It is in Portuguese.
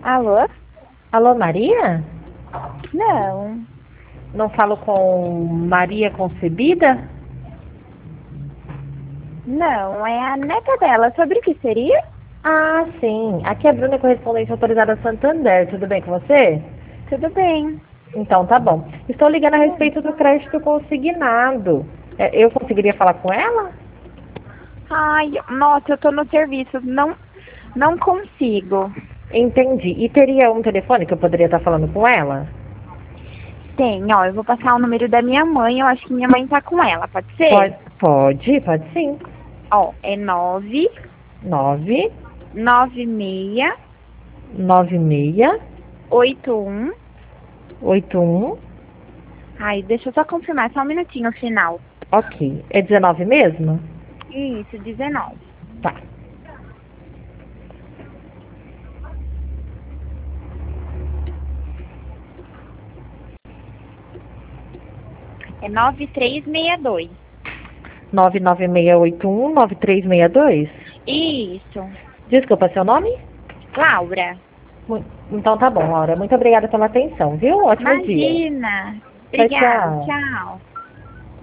Alô? Alô, Maria? Não. Não falo com Maria Concebida? Não, é a neta dela. Sobre o que seria? Ah, sim. Aqui é a Bruna, correspondente autorizada Santander. Tudo bem com você? Tudo bem. Então, tá bom. Estou ligando a respeito do crédito consignado. Eu conseguiria falar com ela? Ai, nossa, eu tô no serviço. Não consigo. Entendi. E teria um telefone que eu poderia estar falando com ela? Tem, ó, eu vou passar o número da minha mãe. Eu acho que minha mãe tá com ela, pode ser? Pode sim. Ó, é 9 9 96 96 81. 81. Ai, deixa eu só confirmar, só um minutinho o final. Ok. É 19 mesmo? Isso, 19. Tá. É 9362. 99681 9362. Isso. Desculpa, seu nome? Laura. Então tá bom, Laura. Muito obrigada pela atenção, viu? Ótimo dia. Imagina. Tchau, Obrigada. tchau. Tchau.